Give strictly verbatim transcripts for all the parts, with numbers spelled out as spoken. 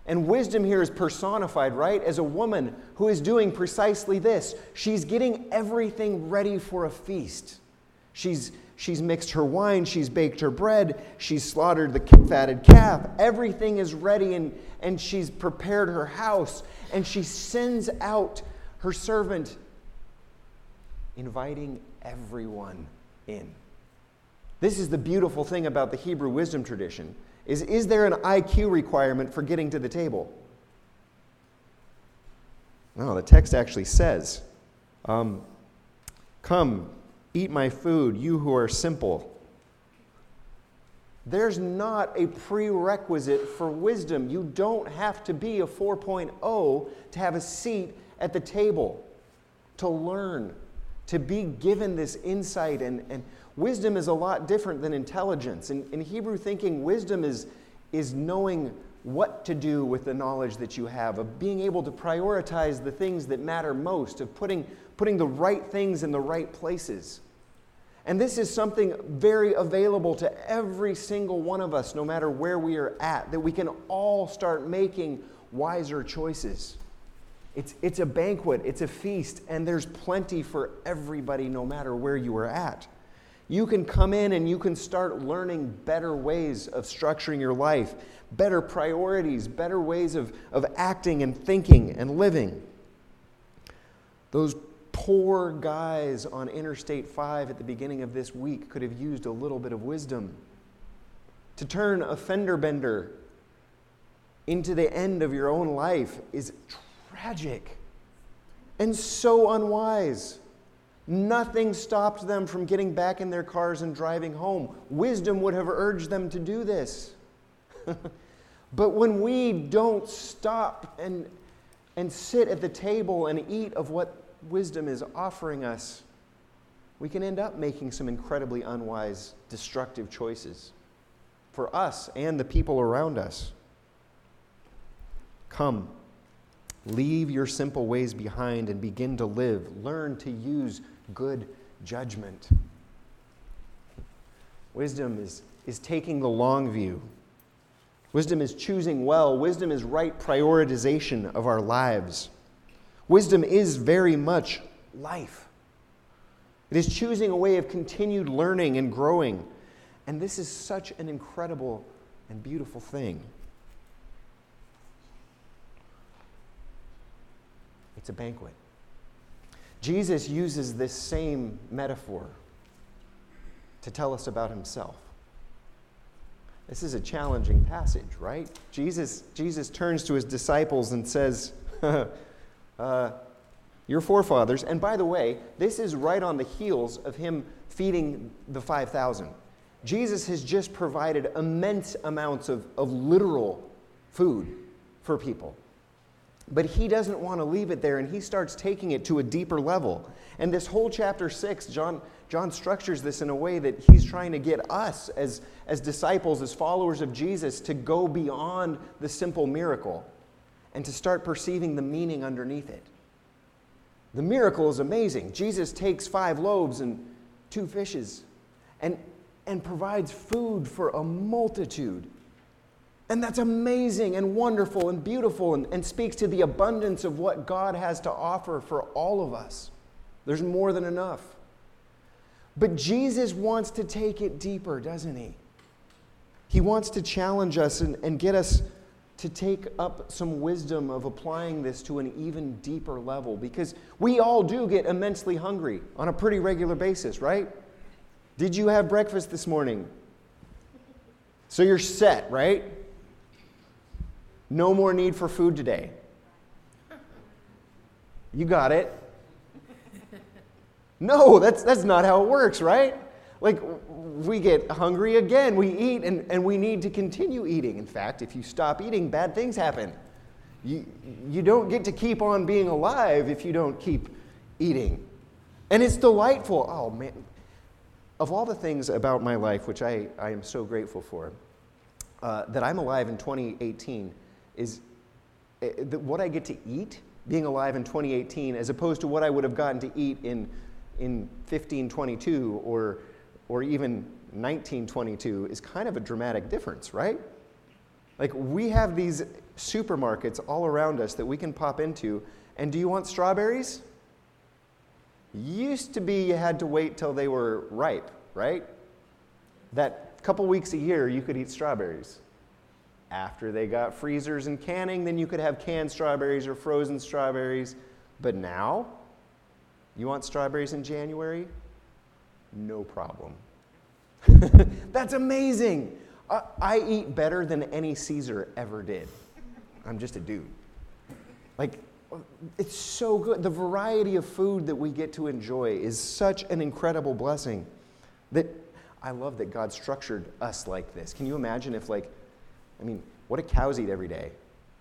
And wisdom here is personified, right, as a woman who is doing precisely this. She's getting everything ready for a feast. She's, she's mixed her wine, she's baked her bread, she's slaughtered the fatted calf. Everything is ready, and, and she's prepared her house. And she sends out her servant, inviting everyone in. This is the beautiful thing about the Hebrew wisdom tradition. Is, is there an I Q requirement for getting to the table? No, the text actually says, um, come, eat my food, you who are simple. There's not a prerequisite for wisdom. You don't have to be a four point oh to have a seat at the table, to learn, to be given this insight. And, and wisdom is a lot different than intelligence. In, in Hebrew thinking, wisdom is, is knowing what to do with the knowledge that you have, of being able to prioritize the things that matter most, of putting, putting the right things in the right places. And this is something very available to every single one of us, no matter where we are at, that we can all start making wiser choices. It's, it's a banquet, it's a feast, and there's plenty for everybody, no matter where you are at. You can come in and you can start learning better ways of structuring your life, better priorities, better ways of, of acting and thinking and living. Those poor guys on Interstate five at the beginning of this week could have used a little bit of wisdom to turn a fender bender into the end of your own life is tragic and so unwise. Nothing stopped them from getting back in their cars and driving home. Wisdom would have urged them to do this. But when we don't stop and, and sit at the table and eat of what wisdom is offering us, we can end up making some incredibly unwise, destructive choices for us and the people around us. Come, leave your simple ways behind and begin to live. Learn to use good judgment. Wisdom is, is taking the long view. Wisdom is choosing well. Wisdom is right prioritization of our lives. Wisdom is very much life. It is choosing a way of continued learning and growing. And this is such an incredible and beautiful thing. It's a banquet. Jesus uses this same metaphor to tell us about himself. This is a challenging passage, right? Jesus, Jesus turns to his disciples and says, uh, your forefathers, and by the way, this is right on the heels of him feeding the five thousand. Jesus has just provided immense amounts of, of literal food for people. But he doesn't want to leave it there, and he starts taking it to a deeper level. And this whole chapter six, John, John structures this in a way that he's trying to get us as, as disciples, as followers of Jesus, to go beyond the simple miracle and to start perceiving the meaning underneath it. The miracle is amazing. Jesus takes five loaves and two fishes and, and provides food for a multitude. And that's amazing and wonderful and beautiful and, and speaks to the abundance of what God has to offer for all of us. There's more than enough. But Jesus wants to take it deeper, doesn't he? He wants to challenge us and, and get us to take up some wisdom of applying this to an even deeper level, because we all do get immensely hungry on a pretty regular basis, right? Did you have breakfast this morning? So you're set, right? No more need for food today. You got it. No, that's that's not how it works, right? Like, we get hungry again, we eat, and, and we need to continue eating. In fact, if you stop eating, bad things happen. You, you don't get to keep on being alive if you don't keep eating. And it's delightful. Oh, man. Of all the things about my life, which I, I am so grateful for, uh, that I'm alive in twenty eighteen, is uh, what I get to eat, being alive in twenty eighteen, as opposed to what I would have gotten to eat in, in fifteen twenty-two or or even nineteen twenty-two, is kind of a dramatic difference, right? Like, we have these supermarkets all around us that we can pop into. And do you want strawberries? Used to be you had to wait till they were ripe, right? That couple weeks a year you could eat strawberries. After they got freezers and canning, then you could have canned strawberries or frozen strawberries. But now, you want strawberries in January? No problem. That's amazing. I, I eat better than any Caesar ever did. I'm just a dude. Like, it's so good. The variety of food that we get to enjoy is such an incredible blessing that I love that God structured us like this. Can you imagine if, like, I mean, what do cows eat every day?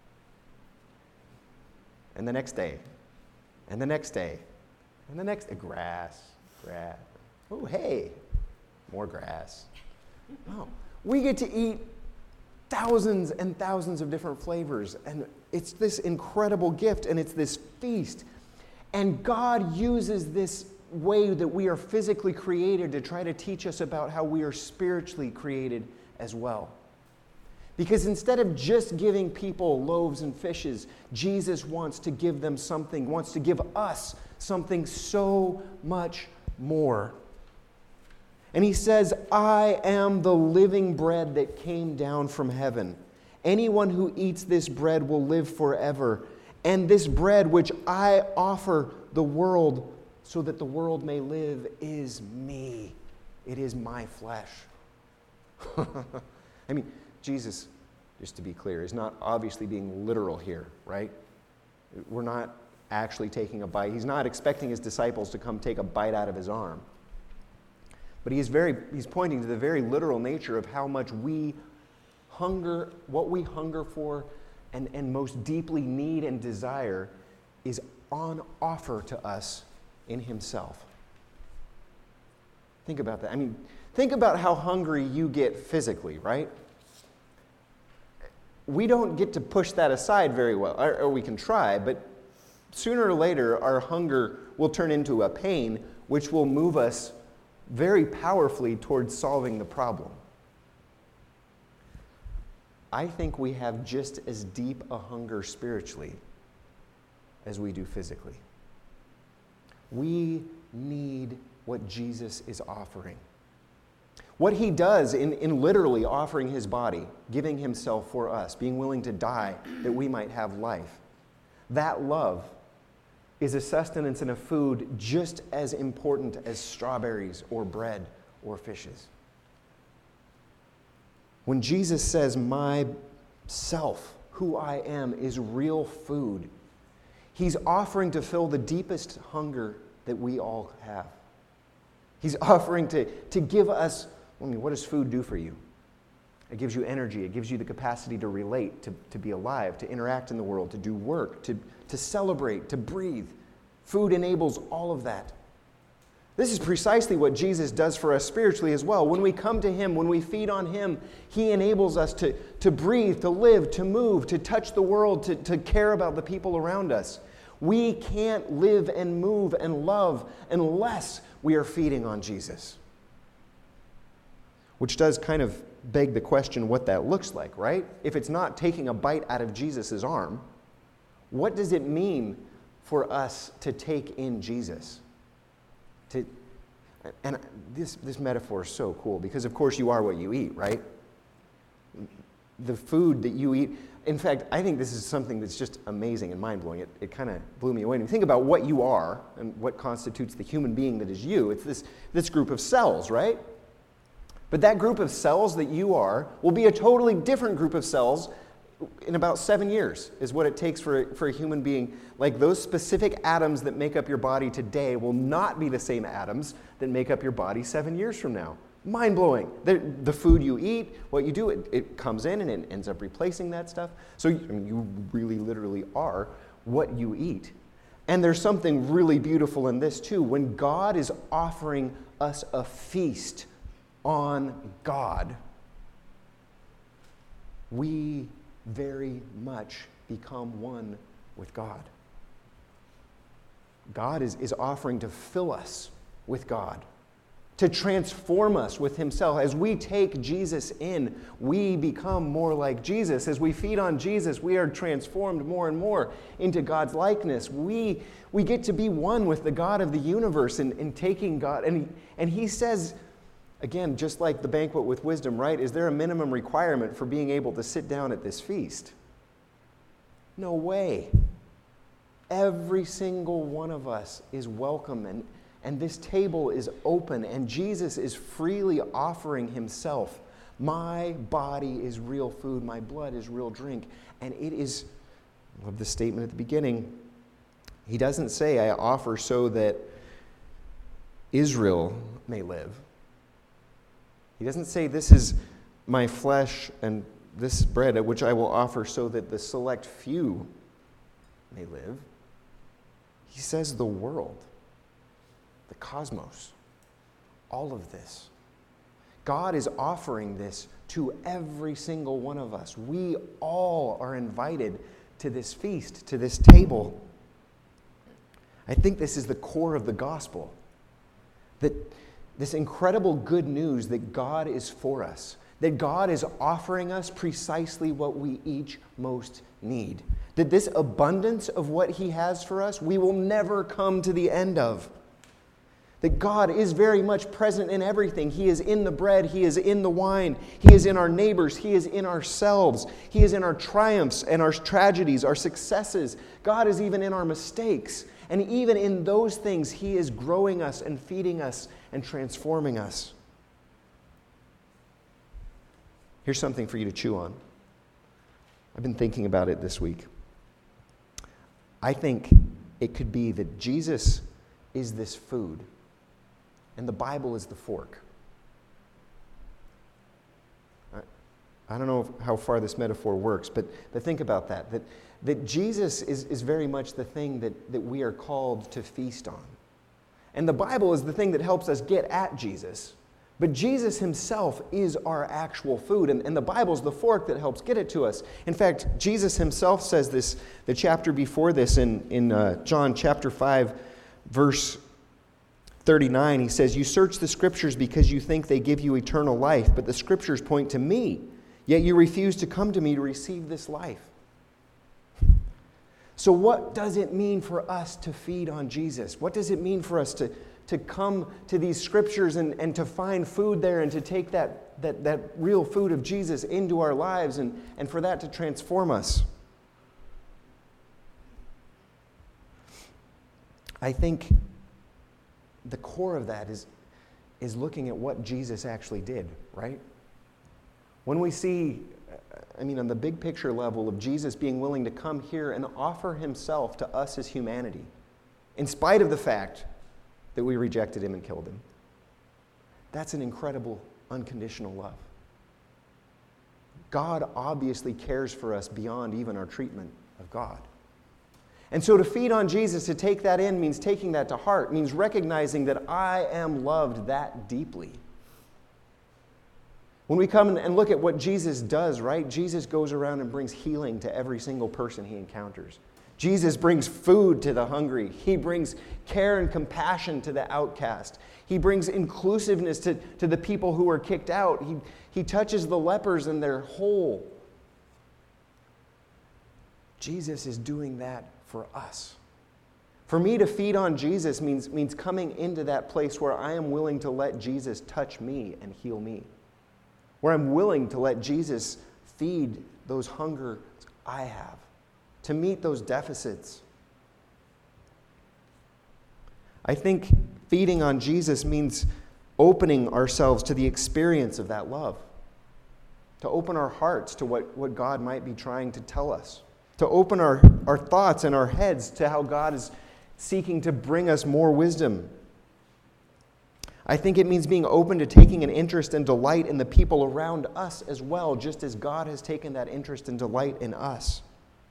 And the next day, and the next day, and the next day, grass, grass. Oh, hey, more grass. Oh, we get to eat thousands and thousands of different flavors, and it's this incredible gift, and it's this feast. And God uses this way that we are physically created to try to teach us about how we are spiritually created as well. Because instead of just giving people loaves and fishes, Jesus wants to give them something, wants to give us something so much more. And he says, I am the living bread that came down from heaven. Anyone who eats this bread will live forever. And this bread which I offer the world so that the world may live is me. It is my flesh. I mean, Jesus, just to be clear, is not obviously being literal here, right? We're not actually taking a bite. He's not expecting his disciples to come take a bite out of his arm. But he is very, he's pointing to the very literal nature of how much we hunger, what we hunger for and, and most deeply need and desire is on offer to us in himself. Think about that. I mean, think about how hungry you get physically, right? We don't get to push that aside very well, or, or we can try, but sooner or later our hunger will turn into a pain which will move us very powerfully towards solving the problem. I think we have just as deep a hunger spiritually as we do physically. We need what Jesus is offering. What he does in, in literally offering his body, giving himself for us, being willing to die that we might have life, that love is a sustenance and a food just as important as strawberries or bread or fishes. When Jesus says, my self, who I am, is real food, he's offering to fill the deepest hunger that we all have. He's offering to, to give us, I mean, what does food do for you? It gives you energy. It gives you the capacity to relate, to, to be alive, to interact in the world, to do work, to, to celebrate, to breathe. Food enables all of that. This is precisely what Jesus does for us spiritually as well. When we come to him, when we feed on him, he enables us to, to breathe, to live, to move, to touch the world, to, to care about the people around us. We can't live and move and love unless we are feeding on Jesus. Which does kind of beg the question what that looks like, right? If it's not taking a bite out of Jesus' arm, what does it mean for us to take in Jesus? To, and this, this metaphor is so cool because, of course, you are what you eat, right? The food that you eat. In fact, I think this is something that's just amazing and mind-blowing. It, it kind of blew me away. When you think about what you are and what constitutes the human being that is you, it's this, this group of cells, right? But that group of cells that you are will be a totally different group of cells in about seven years is what it takes for, for a human being. Like those specific atoms that make up your body today will not be the same atoms that make up your body seven years from now. Mind-blowing. The, the food you eat, what you do, it, it comes in and it ends up replacing that stuff. So you, I mean, you really literally are what you eat. And there's something really beautiful in this too. When God is offering us a feast on God, we very much become one with God. God is, is offering to fill us with God to transform us with himself. As we take Jesus in, we become more like Jesus. As we feed on Jesus, we are transformed more and more into God's likeness. We, we get to be one with the God of the universe in, in taking God. And he, and he says, again, just like the banquet with wisdom, right? Is there a minimum requirement for being able to sit down at this feast? No way. Every single one of us is welcome, and And this table is open, and Jesus is freely offering himself. My body is real food, my blood is real drink. And it is, I love the statement at the beginning. He doesn't say, I offer so that Israel may live. He doesn't say, this is my flesh and this bread, which I will offer so that the select few may live. He says the world. The cosmos, all of this. God is offering this to every single one of us. We all are invited to this feast, to this table. I think this is the core of the gospel. That this incredible good news that God is for us, that God is offering us precisely what we each most need. That this abundance of what he has for us, we will never come to the end of. That God is very much present in everything. He is in the bread. He is in the wine. He is in our neighbors. He is in ourselves. He is in our triumphs and our tragedies, our successes. God is even in our mistakes. And even in those things, he is growing us and feeding us and transforming us. Here's something for you to chew on. I've been thinking about it this week. I think it could be that Jesus is this food, and the Bible is the fork. I, I don't know how far this metaphor works, but, but think about that. That, that Jesus is, is very much the thing that, that we are called to feast on. And the Bible is the thing that helps us get at Jesus. But Jesus himself is our actual food, and, and the Bible is the fork that helps get it to us. In fact, Jesus himself says this, the chapter before this in, in uh, John chapter five, verse thirty-nine, he says, "You search the Scriptures because you think they give you eternal life, but the Scriptures point to me, yet you refuse to come to me to receive this life." So what does it mean for us to feed on Jesus? What does it mean for us to, to come to these Scriptures and, and to find food there and to take that, that, that real food of Jesus into our lives and, and for that to transform us? I think the core of that is, is looking at what Jesus actually did, right? When we see, I mean, on the big picture level of Jesus being willing to come here and offer himself to us as humanity, in spite of the fact that we rejected him and killed him, that's an incredible, unconditional love. God obviously cares for us beyond even our treatment of God. And so to feed on Jesus, to take that in, means taking that to heart, means recognizing that I am loved that deeply. When we come and look at what Jesus does, right? Jesus goes around and brings healing to every single person he encounters. Jesus brings food to the hungry. He brings care and compassion to the outcast. He brings inclusiveness to, to the people who are kicked out. He, he touches the lepers and they're whole. Jesus is doing that for us. For me to feed on Jesus means, means coming into that place where I am willing to let Jesus touch me and heal me. Where I'm willing to let Jesus feed those hungers I have, to meet those deficits. I think feeding on Jesus means opening ourselves to the experience of that love, to open our hearts to what, what God might be trying to tell us, to open our, our thoughts and our heads to how God is seeking to bring us more wisdom. I think it means being open to taking an interest and delight in the people around us as well, just as God has taken that interest and delight in us.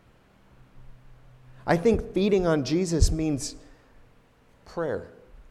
I think feeding on Jesus means prayer.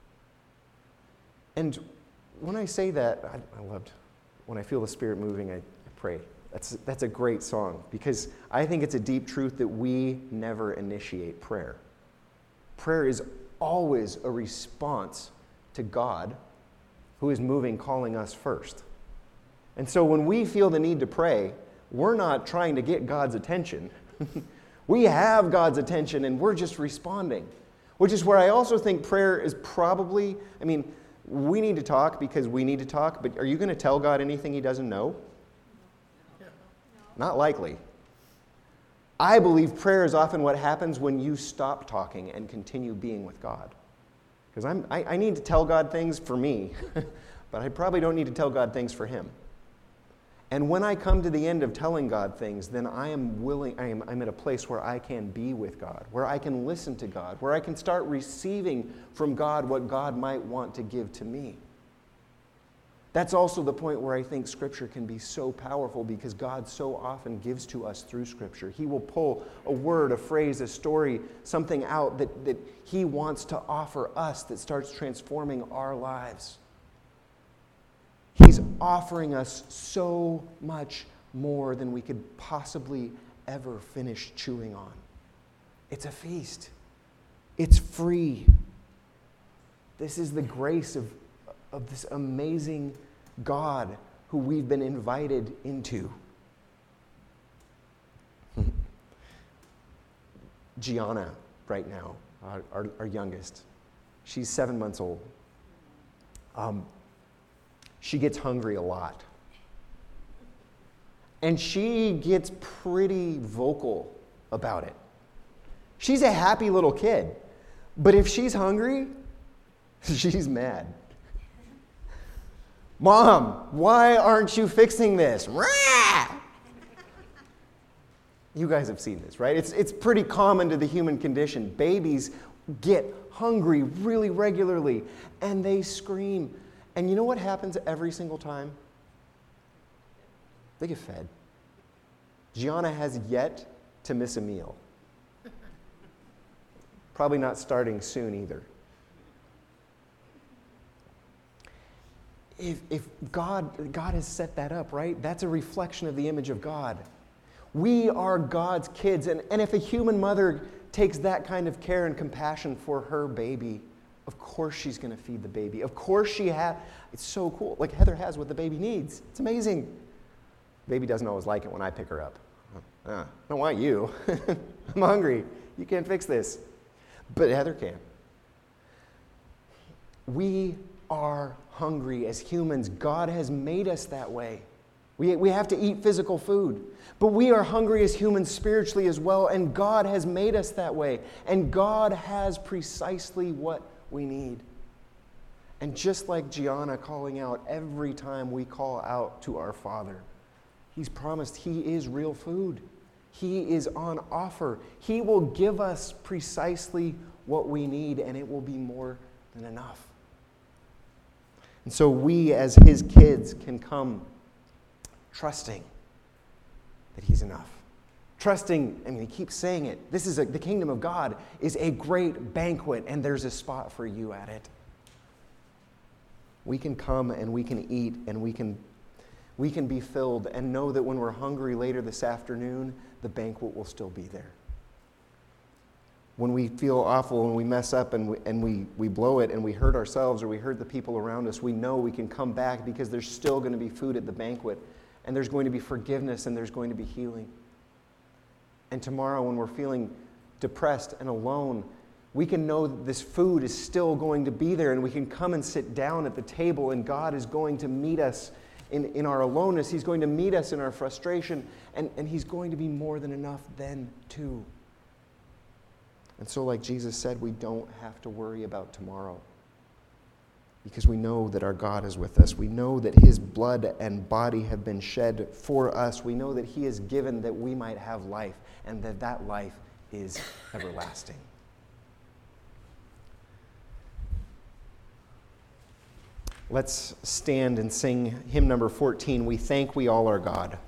And when I say that, I, I loved, when I feel the Spirit moving, I, I pray. That's, that's a great song, because I think it's a deep truth that we never initiate prayer. Prayer is always a response to God who is moving, calling us first. And so when we feel the need to pray, we're not trying to get God's attention. We have God's attention and we're just responding. Which is where I also think prayer is probably, I mean, we need to talk because we need to talk, but are you going to tell God anything he doesn't know? No. Not likely. I believe prayer is often what happens when you stop talking and continue being with God. Because I'm, I, I need to tell God things for me, but I probably don't need to tell God things for him. And when I come to the end of telling God things, then I am willing, I am, I'm at a place where I can be with God, where I can listen to God, where I can start receiving from God what God might want to give to me. That's also the point where I think Scripture can be so powerful because God so often gives to us through Scripture. He will pull a word, a phrase, a story, something out that, that He wants to offer us that starts transforming our lives. He's offering us so much more than we could possibly ever finish chewing on. It's a feast. It's free. This is the grace of, of this amazing God who we've been invited into. Gianna, right now, our, our, our youngest, she's seven months old. Um, She gets hungry a lot. And she gets pretty vocal about it. She's a happy little kid. But if she's hungry, she's mad. Mom, why aren't you fixing this? You guys have seen this, right? It's, it's pretty common to the human condition. Babies get hungry really regularly, and they scream. And you know what happens every single time? They get fed. Gianna has yet to miss a meal. Probably not starting soon either. If, if God, God has set that up, right? That's a reflection of the image of God. We are God's kids. And, and if a human mother takes that kind of care and compassion for her baby, of course she's going to feed the baby. Of course she has. It's so cool. Like Heather has what the baby needs. It's amazing. Baby doesn't always like it when I pick her up. Uh, I don't want you. I'm hungry. You can't fix this. But Heather can. We are hungry as humans. God has made us that way. We, we have to eat physical food. But we are hungry as humans spiritually as well, and God has made us that way. And God has precisely what we need. And just like Gianna calling out every time we call out to our Father, He's promised He is real food. He is on offer. He will give us precisely what we need, and it will be more than enough. And so we, as His kids, can come trusting that He's enough. Trusting, I mean, He keeps saying it. This is a, the kingdom of God is a great banquet, and there's a spot for you at it. We can come and we can eat and we can, we can be filled and know that when we're hungry later this afternoon, the banquet will still be there. When we feel awful and we mess up and we, and we, we blow it and we hurt ourselves or we hurt the people around us, we know we can come back because there's still going to be food at the banquet, and there's going to be forgiveness and there's going to be healing. And tomorrow when we're feeling depressed and alone, we can know that this food is still going to be there, and we can come and sit down at the table, and God is going to meet us in, in our aloneness. He's going to meet us in our frustration, and, and He's going to be more than enough then too. And so like Jesus said, we don't have to worry about tomorrow because we know that our God is with us. We know that His blood and body have been shed for us. We know that He is given that we might have life, and that that life is everlasting. Let's stand and sing hymn number fourteen, We Thank We All Our God.